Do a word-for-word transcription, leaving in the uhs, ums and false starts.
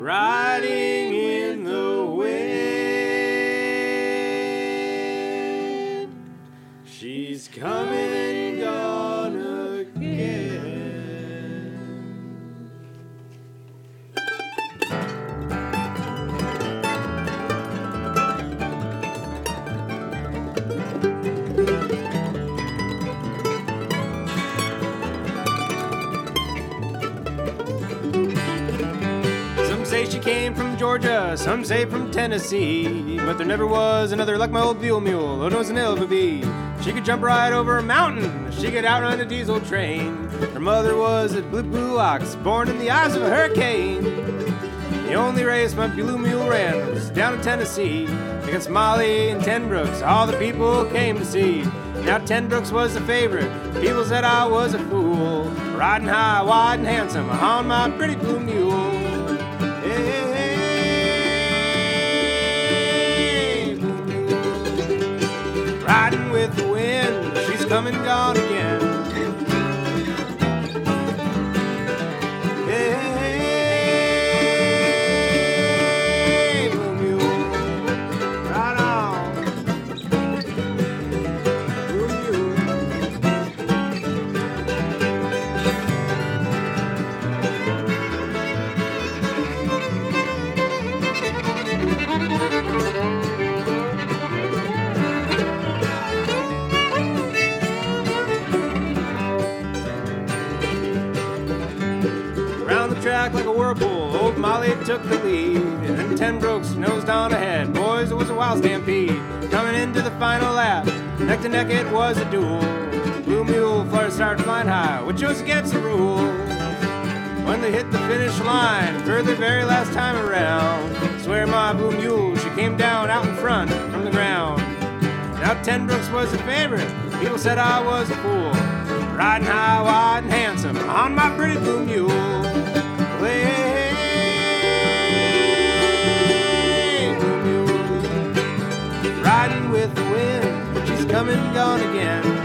riding in the wind. She's coming and gone again. Some say she came from Georgia, some say from Tennessee, but there never was another like my old Buell Mule, or knows an ever be. She could jump right over a mountain, she could outrun a diesel train. Her mother was a blue blue ox, born in the eyes of a hurricane. The only race my Blue Mule ran was down in Tennessee, against Molly and Ten Brooks, all the people came to see. Now Ten Brooks was the favorite, people said I was a fool, riding high, wide, and handsome on my pretty Blue Mule. Hey, Blue Mule, riding with the wind, she's come and gone again. Hey, Blue Mule, right on. Blue Mule. Around the track like a whirlpool, old Molly took the lead, and then Ten Brooks nosed on ahead. Boys, it was a wild stampede. Coming into the final lap, neck to neck it was a duel. Blue Mule first started flying high, which was against the rules. When they hit the finish line for the very last time around, swear my Blue Mule, she came down out in front from the ground. Now Ten Brooks was the favorite, people said I was a fool, riding high, wide, and handsome on my pretty Blue Mule. Hey, Blue Mule, riding with the wind, she's come and gone again.